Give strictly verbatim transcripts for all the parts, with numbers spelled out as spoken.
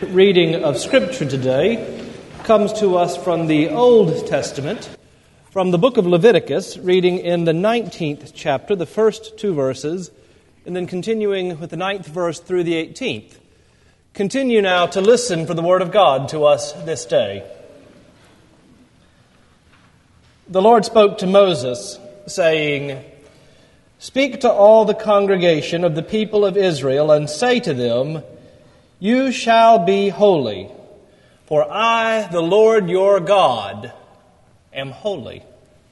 reading of Scripture today comes to us from the Old Testament, from the book of Leviticus, reading in the nineteenth chapter, the first two verses, and then continuing with the ninth verse through the eighteenth. Continue now to listen for the Word of God to us this day. The Lord spoke to Moses, saying, "Speak to all the congregation of the people of Israel, and say to them, You shall be holy, for I, the Lord your God, am holy.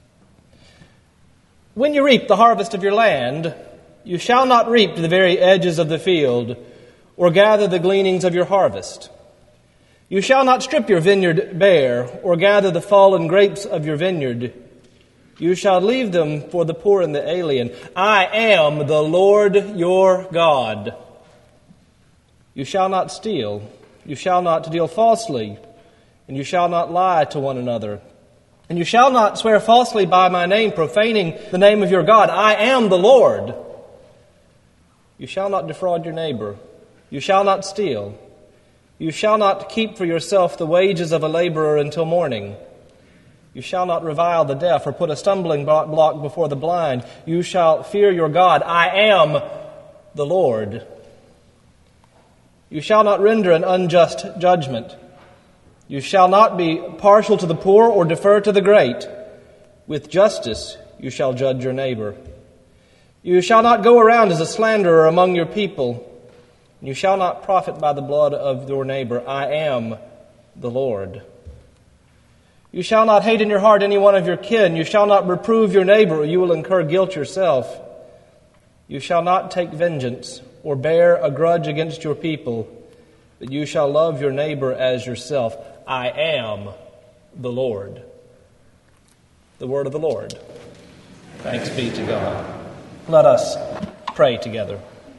When you reap the harvest of your land, you shall not reap to the very edges of the field, or gather the gleanings of your harvest. You shall not strip your vineyard bare, or gather the fallen grapes of your vineyard. You shall leave them for the poor and the alien. I am the Lord your God. You shall not steal. You shall not deal falsely. And you shall not lie to one another. And you shall not swear falsely by my name, profaning the name of your God. I am the Lord. You shall not defraud your neighbor. You shall not steal. You shall not keep for yourself the wages of a laborer until morning. You shall not revile the deaf or put a stumbling block before the blind. You shall fear your God. I am the Lord. You shall not render an unjust judgment. You shall not be partial to the poor or defer to the great. With justice you shall judge your neighbor. You shall not go around as a slanderer among your people. You shall not profit by the blood of your neighbor. I am the Lord. You shall not hate in your heart any one of your kin. You shall not reprove your neighbor, or you will incur guilt yourself. You shall not take vengeance or bear a grudge against your people, but you shall love your neighbor as yourself. I am the Lord." The word of the Lord. Thanks be to God. Let us pray together.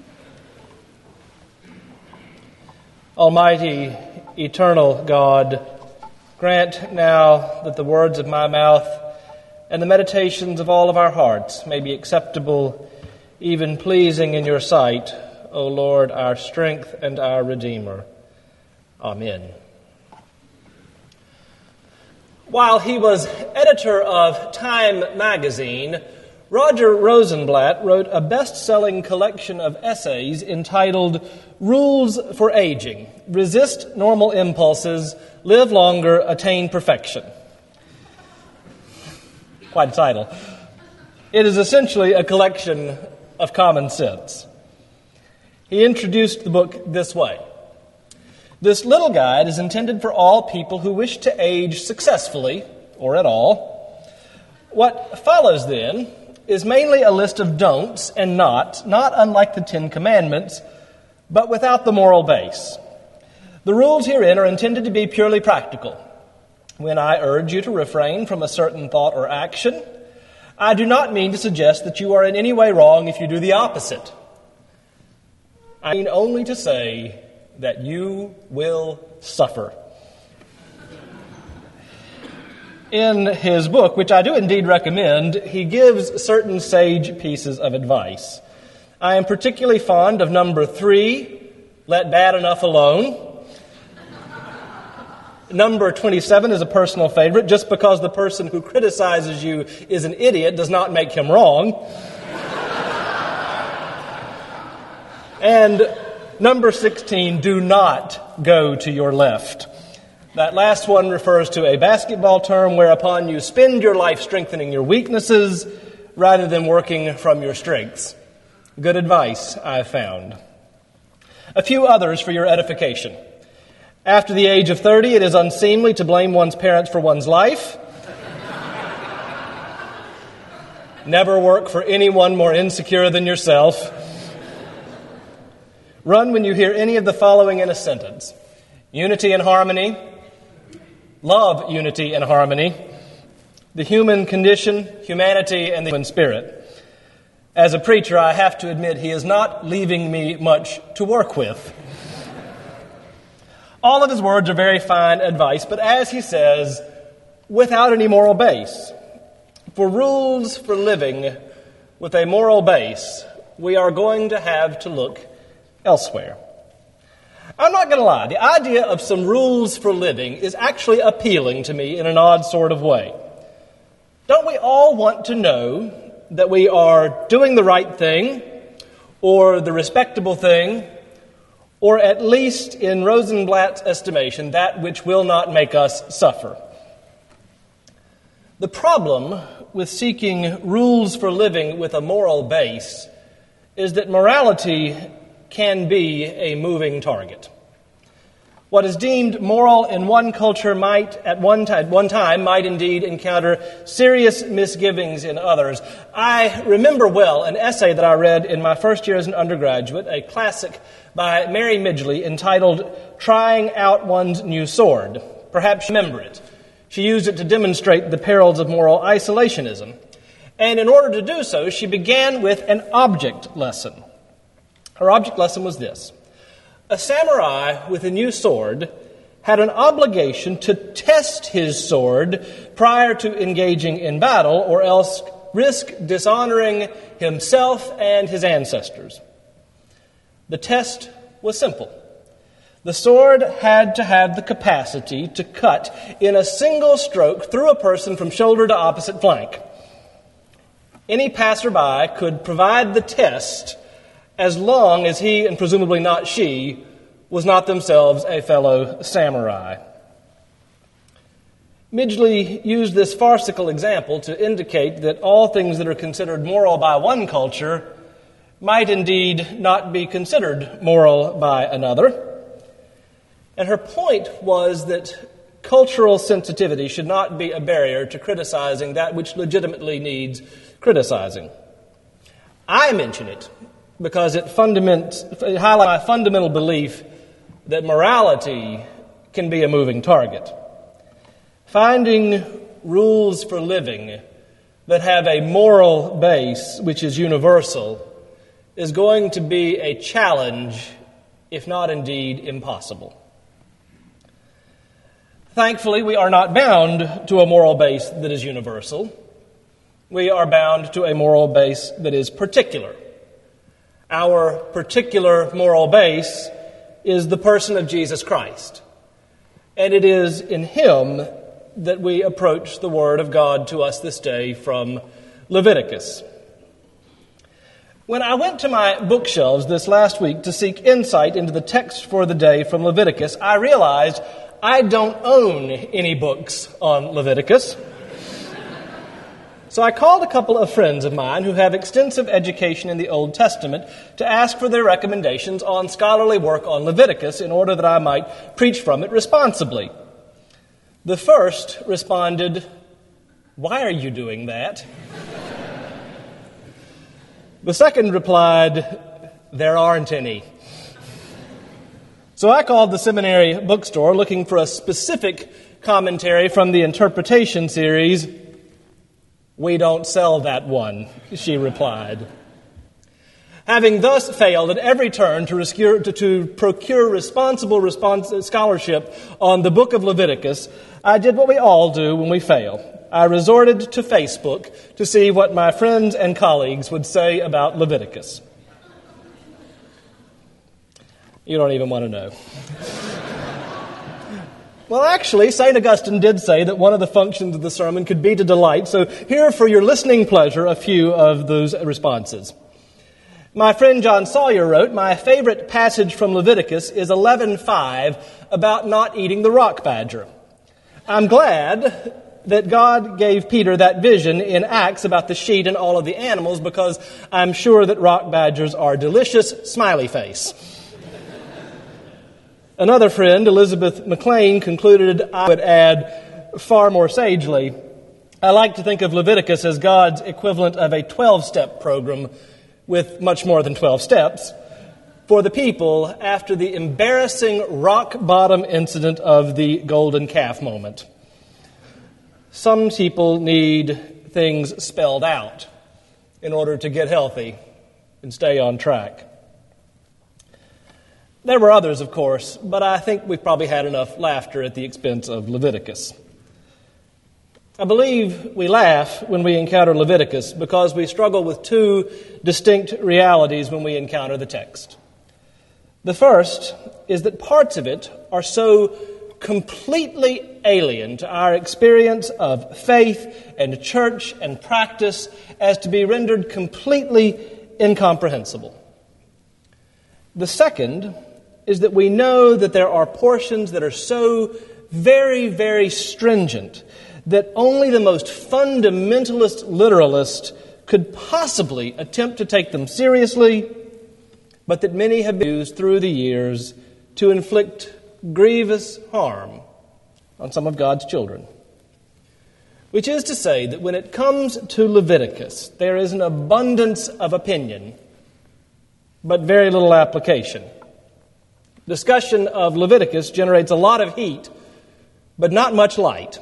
Almighty, eternal God, grant now that the words of my mouth and the meditations of all of our hearts may be acceptable, even pleasing in your sight, O Lord, our strength and our Redeemer. Amen. While he was editor of Time magazine, Roger Rosenblatt wrote a best-selling collection of essays entitled Rules for Aging: Resist Normal Impulses, Live Longer, Attain Perfection. Quite a title. It is essentially a collection of common sense. He introduced the book this way. This little guide is intended for all people who wish to age successfully, or at all. What follows, then, is mainly a list of don'ts and nots, not unlike the Ten Commandments, but without the moral base. The rules herein are intended to be purely practical. When I urge you to refrain from a certain thought or action, I do not mean to suggest that you are in any way wrong if you do the opposite. I mean only to say that you will suffer. In his book, which I do indeed recommend, he gives certain sage pieces of advice. I am particularly fond of number three, let bad enough alone. Number twenty-seven is a personal favorite. Just because the person who criticizes you is an idiot does not make him wrong. And number sixteen, do not go to your left. That last one refers to a basketball term whereupon you spend your life strengthening your weaknesses rather than working from your strengths. Good advice, I've found. A few others for your edification. After the age of thirty, it is unseemly to blame one's parents for one's life. Never work for anyone more insecure than yourself. Run when you hear any of the following in a sentence. Unity and harmony. Love unity and harmony. The human condition, humanity, and the human spirit. As a preacher, I have to admit he is not leaving me much to work with. All of his words are very fine advice, but as he says, without any moral base. For rules for living with a moral base, we are going to have to look elsewhere. I'm not going to lie, the idea of some rules for living is actually appealing to me in an odd sort of way. Don't we all want to know that we are doing the right thing, or the respectable thing, or at least, in Rosenblatt's estimation, that which will not make us suffer? The problem with seeking rules for living with a moral base is that morality can be a moving target. What is deemed moral in one culture might, at one, t- at one time, might indeed encounter serious misgivings in others. I remember well an essay that I read in my first year as an undergraduate, a classic by Mary Midgley entitled "Trying Out One's New Sword." Perhaps you remember it. She used it to demonstrate the perils of moral isolationism. And in order to do so, she began with an object lesson. Her object lesson was this. A samurai with a new sword had an obligation to test his sword prior to engaging in battle, or else risk dishonoring himself and his ancestors. The test was simple. The sword had to have the capacity to cut in a single stroke through a person from shoulder to opposite flank. Any passerby could provide the test as long as he, and presumably not she, was not themselves a fellow samurai. Midgley used this farcical example to indicate that all things that are considered moral by one culture might indeed not be considered moral by another. And her point was that cultural sensitivity should not be a barrier to criticizing that which legitimately needs criticizing. I mention it because it, fundament, it highlights my fundamental belief that morality can be a moving target. Finding rules for living that have a moral base which is universal is going to be a challenge, if not indeed impossible. Thankfully, we are not bound to a moral base that is universal. We are bound to a moral base that is particular. Our particular moral base is the person of Jesus Christ. And it is in Him that we approach the Word of God to us this day from Leviticus. When I went to my bookshelves this last week to seek insight into the text for the day from Leviticus, I realized I don't own any books on Leviticus. So I called a couple of friends of mine who have extensive education in the Old Testament to ask for their recommendations on scholarly work on Leviticus in order that I might preach from it responsibly. The first responded, "Why are you doing that?" The second replied, "There aren't any." So I called the seminary bookstore looking for a specific commentary from the interpretation series. "We don't sell that one," she replied. Having thus failed at every turn to, rescue, to, to procure responsible respons- scholarship on the book of Leviticus, I did what we all do when we fail. I resorted to Facebook to see what my friends and colleagues would say about Leviticus. You don't even want to know. Well, actually, Saint Augustine did say that one of the functions of the sermon could be to delight, so here for your listening pleasure a few of those responses. My friend John Sawyer wrote, "My favorite passage from Leviticus is eleven five about not eating the rock badger. I'm glad that God gave Peter that vision in Acts about the sheet and all of the animals, because I'm sure that rock badgers are delicious," smiley face. Another friend, Elizabeth McLean, concluded, I would add far more sagely, "I like to think of Leviticus as God's equivalent of a twelve-step program with much more than twelve steps for the people after the embarrassing rock-bottom incident of the golden calf moment. Some people need things spelled out in order to get healthy and stay on track." There were others, of course, but I think we've probably had enough laughter at the expense of Leviticus. I believe we laugh when we encounter Leviticus because we struggle with two distinct realities when we encounter the text. The first is that parts of it are so completely alien to our experience of faith and church and practice as to be rendered completely incomprehensible. The second is that we know that there are portions that are so very, very stringent that only the most fundamentalist literalist could possibly attempt to take them seriously, but that many have been used through the years to inflict grievous harm on some of God's children. Which is to say that when it comes to Leviticus, there is an abundance of opinion, but very little application. Discussion of Leviticus generates a lot of heat, but not much light.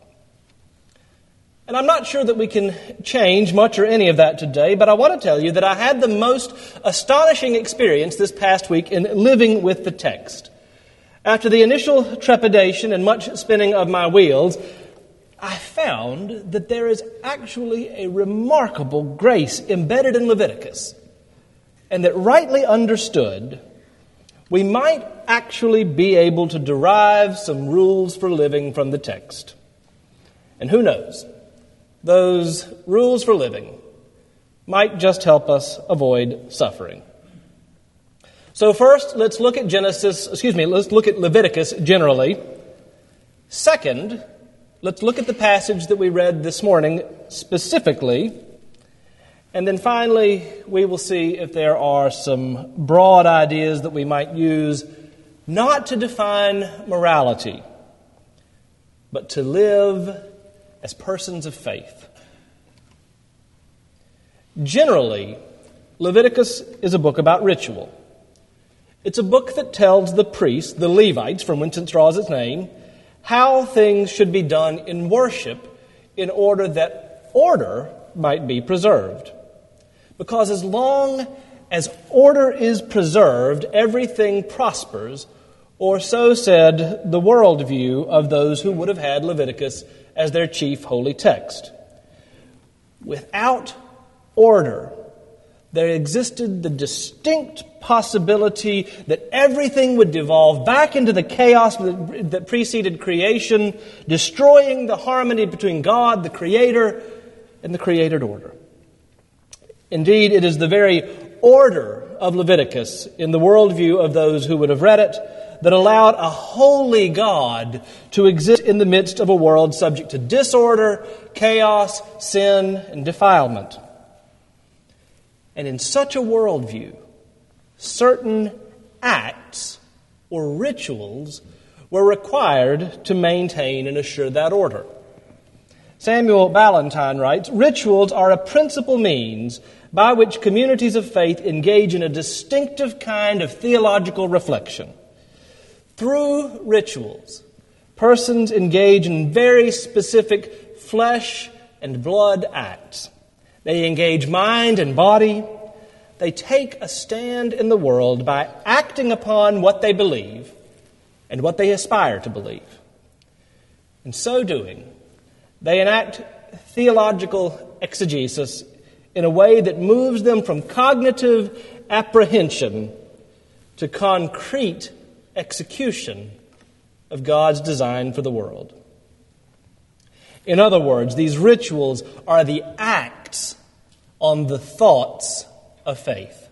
And I'm not sure that we can change much or any of that today, but I want to tell you that I had the most astonishing experience this past week in living with the text. After the initial trepidation and much spinning of my wheels, I found that there is actually a remarkable grace embedded in Leviticus, and that rightly understood, we might actually be able to derive some rules for living from the text. And who knows? Those rules for living might just help us avoid suffering. So first, let's look at Genesis, excuse me, let's look at Leviticus generally. Second, let's look at the passage that we read this morning specifically. And then finally, we will see if there are some broad ideas that we might use not to define morality, but to live as persons of faith. Generally, Leviticus is a book about ritual. It's a book that tells the priests, the Levites, from whence it draws its name, how things should be done in worship in order that order might be preserved. Because as long as order is preserved, everything prospers, or so said the worldview of those who would have had Leviticus as their chief holy text. Without order, there existed the distinct possibility that everything would devolve back into the chaos that, that preceded creation, destroying the harmony between God, the Creator, and the created order. Indeed, it is the very order of Leviticus in the worldview of those who would have read it that allowed a holy God to exist in the midst of a world subject to disorder, chaos, sin, and defilement. And in such a worldview, certain acts or rituals were required to maintain and assure that order. Samuel Ballantyne writes, "Rituals are a principal means by which communities of faith engage in a distinctive kind of theological reflection. Through rituals, persons engage in very specific flesh and blood acts. They engage mind and body. They take a stand in the world by acting upon what they believe and what they aspire to believe. In so doing, they enact theological exegesis in a way that moves them from cognitive apprehension to concrete execution of God's design for the world." In other words, these rituals are the acts on the thoughts of faith.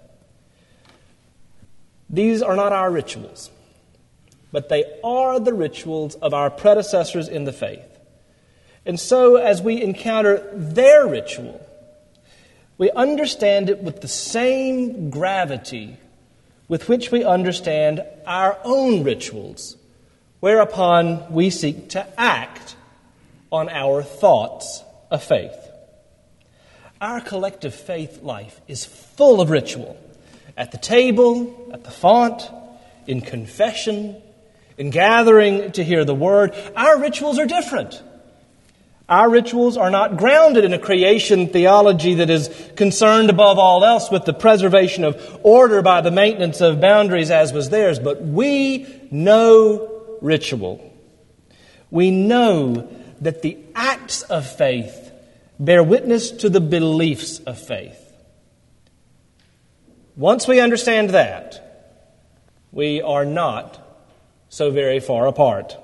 These are not our rituals, but they are the rituals of our predecessors in the faith. And so as we encounter their ritual, we understand it with the same gravity with which we understand our own rituals, whereupon we seek to act on our thoughts of faith. Our collective faith life is full of ritual. At the table, at the font, in confession, in gathering to hear the word, our rituals are different. Our rituals are not grounded in a creation theology that is concerned above all else with the preservation of order by the maintenance of boundaries as was theirs, but we know ritual. We know that the acts of faith bear witness to the beliefs of faith. Once we understand that, we are not so very far apart.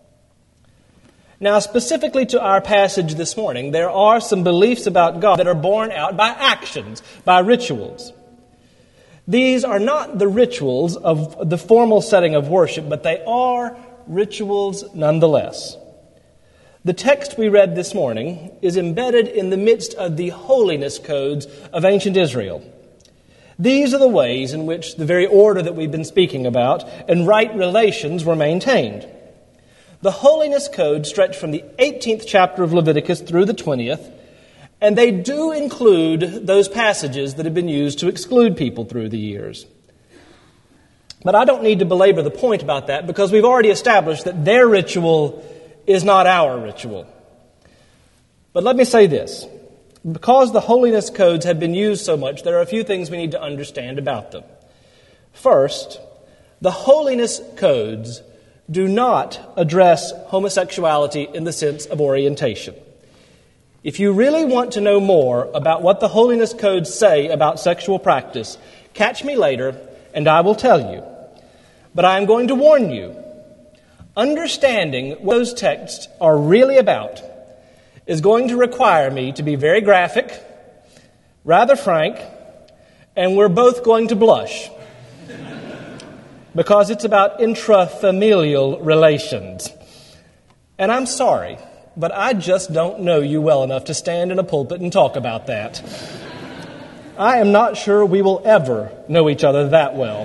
Now, specifically to our passage this morning, there are some beliefs about God that are borne out by actions, by rituals. These are not the rituals of the formal setting of worship, but they are rituals nonetheless. The text we read this morning is embedded in the midst of the holiness codes of ancient Israel. These are the ways in which the very order that we've been speaking about and right relations were maintained. The holiness code stretched from the eighteenth chapter of Leviticus through the twentieth, and they do include those passages that have been used to exclude people through the years. But I don't need to belabor the point about that because we've already established that their ritual is not our ritual. But let me say this. Because the holiness codes have been used so much, there are a few things we need to understand about them. First, the holiness codes do not address homosexuality in the sense of orientation. If you really want to know more about what the holiness codes say about sexual practice, catch me later and I will tell you. But I am going to warn you, understanding what those texts are really about is going to require me to be very graphic, rather frank, and we're both going to blush because it's about intrafamilial relations. And I'm sorry, but I just don't know you well enough to stand in a pulpit and talk about that. I am not sure we will ever know each other that well.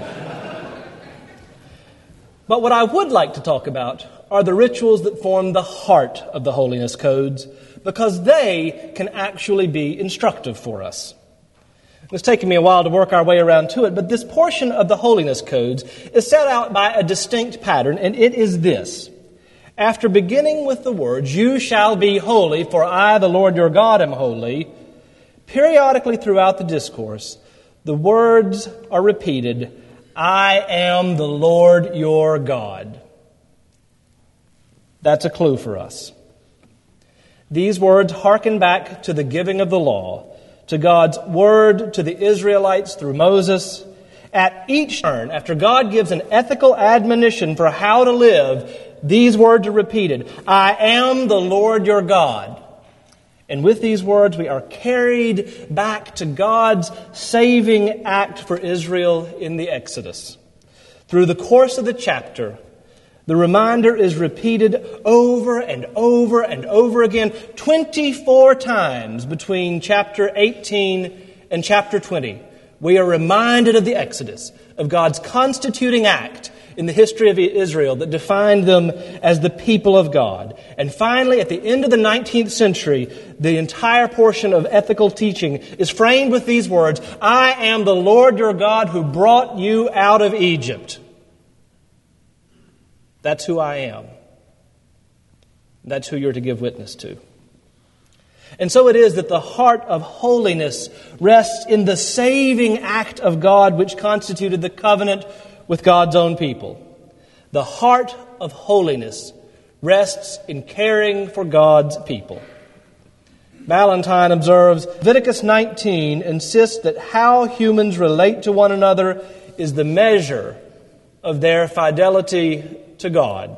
But what I would like to talk about are the rituals that form the heart of the holiness codes, because they can actually be instructive for us. It's taken me a while to work our way around to it, but this portion of the holiness codes is set out by a distinct pattern, and it is this. After beginning with the words, "You shall be holy, for I, the Lord your God, am holy," periodically throughout the discourse, the words are repeated, "I am the Lord your God." That's a clue for us. These words hearken back to the giving of the law, to God's word to the Israelites through Moses. At each turn, after God gives an ethical admonition for how to live, these words are repeated, "I am the Lord your God." And with these words, we are carried back to God's saving act for Israel in the Exodus. Through the course of the chapter, the reminder is repeated over and over and over again, twenty-four times between chapter eighteen and chapter twenty. We are reminded of the Exodus, of God's constituting act in the history of Israel that defined them as the people of God. And finally, at the end of the nineteenth century, the entire portion of ethical teaching is framed with these words, "I am the Lord your God who brought you out of Egypt." That's who I am. That's who you're to give witness to. And so it is that the heart of holiness rests in the saving act of God which constituted the covenant with God's own people. The heart of holiness rests in caring for God's people. Valentine observes, Leviticus nineteen insists that how humans relate to one another is the measure of their fidelity to God.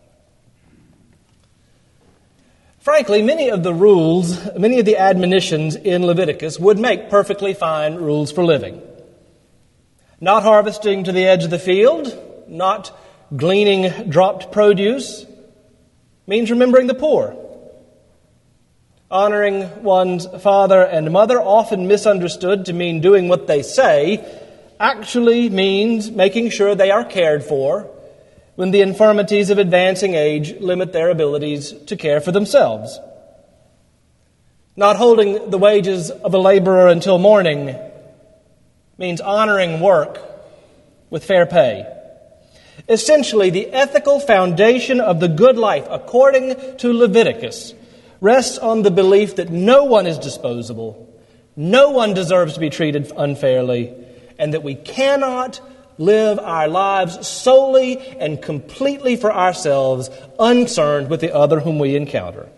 Frankly, many of the rules, many of the admonitions in Leviticus would make perfectly fine rules for living. Not harvesting to the edge of the field, not gleaning dropped produce, means remembering the poor. Honoring one's father and mother, often misunderstood to mean doing what they say, actually means making sure they are cared for when the infirmities of advancing age limit their abilities to care for themselves. Not holding the wages of a laborer until morning means honoring work with fair pay. Essentially, the ethical foundation of the good life, according to Leviticus, rests on the belief that no one is disposable, no one deserves to be treated unfairly, and that we cannot live our lives solely and completely for ourselves, unconcerned with the other whom we encounter.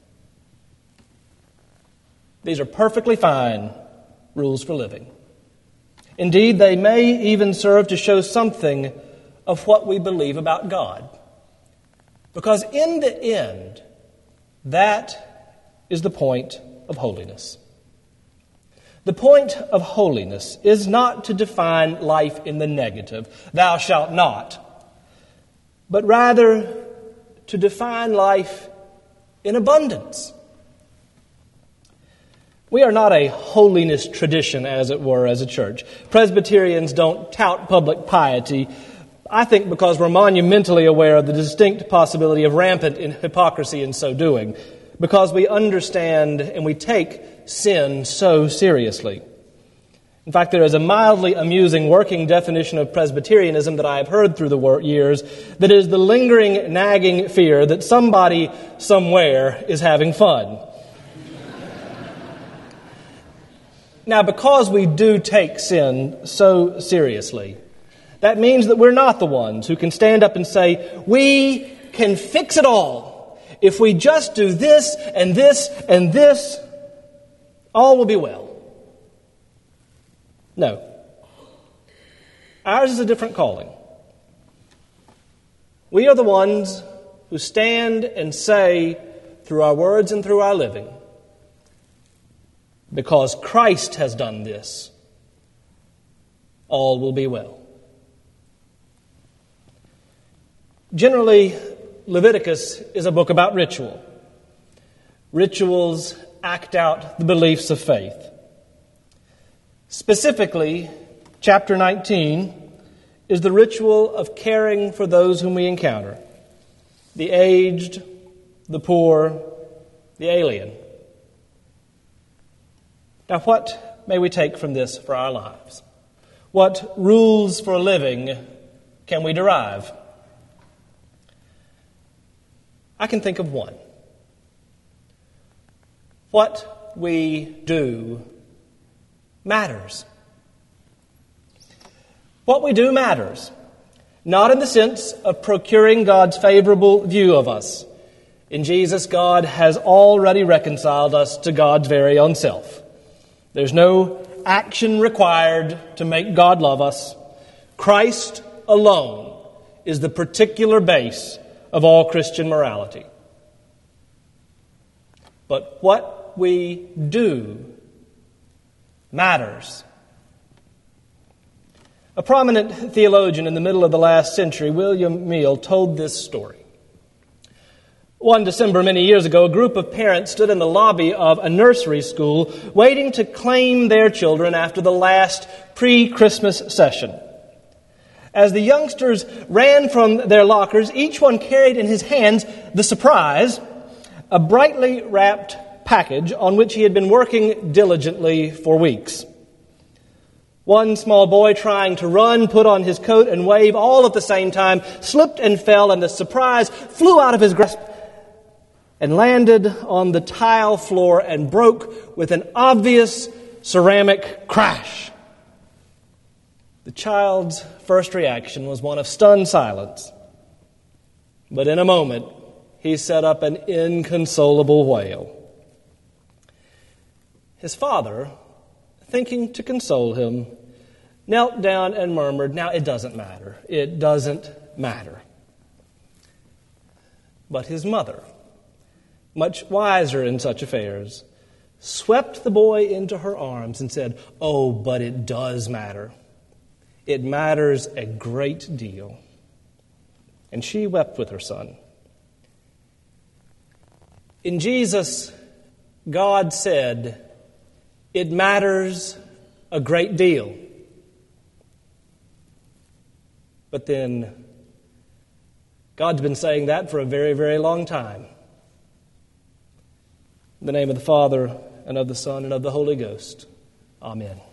These are perfectly fine rules for living. Indeed, they may even serve to show something of what we believe about God. Because in the end, that is the point of holiness. The point of holiness is not to define life in the negative, thou shalt not, but rather to define life in abundance. We are not a holiness tradition, as it were, as a church. Presbyterians don't tout public piety, I think because we're monumentally aware of the distinct possibility of rampant hypocrisy in so doing, because we understand and we take sin so seriously. In fact, there is a mildly amusing working definition of Presbyterianism that I have heard through the years that is the lingering, nagging fear that somebody somewhere is having fun. Now, because we do take sin so seriously, that means that we're not the ones who can stand up and say, we can fix it all. If we just do this and this and this, all will be well. No. Ours is a different calling. We are the ones who stand and say, through our words and through our living, because Christ has done this, all will be well. Generally, Leviticus is a book about ritual. Rituals act out the beliefs of faith. Specifically, chapter nineteen is the ritual of caring for those whom we encounter, the aged, the poor, the alien. Now, what may we take from this for our lives? What rules for living can we derive? I can think of one. What we do matters. What we do matters, not in the sense of procuring God's favorable view of us. In Jesus, God has already reconciled us to God's very own self. There's no action required to make God love us. Christ alone is the particular base of all Christian morality. But what we do matters. A prominent theologian in the middle of the last century, William Meale, told this story. One December many years ago, a group of parents stood in the lobby of a nursery school waiting to claim their children after the last pre-Christmas session. As the youngsters ran from their lockers, each one carried in his hands the surprise, a brightly wrapped package on which he had been working diligently for weeks. One small boy, trying to run, put on his coat and wave all at the same time, slipped and fell, and the surprise flew out of his grasp and landed on the tile floor and broke with an obvious ceramic crash. The child's first reaction was one of stunned silence. But in a moment, he set up an inconsolable wail. His father, thinking to console him, knelt down and murmured, "Now, it doesn't matter. It doesn't matter." But his mother, much wiser in such affairs, swept the boy into her arms and said, "Oh, but it does matter. It matters a great deal." And she wept with her son. In Jesus, God said, it matters a great deal. But then, God's been saying that for a very, very long time. In the name of the Father, and of the Son, and of the Holy Ghost. Amen.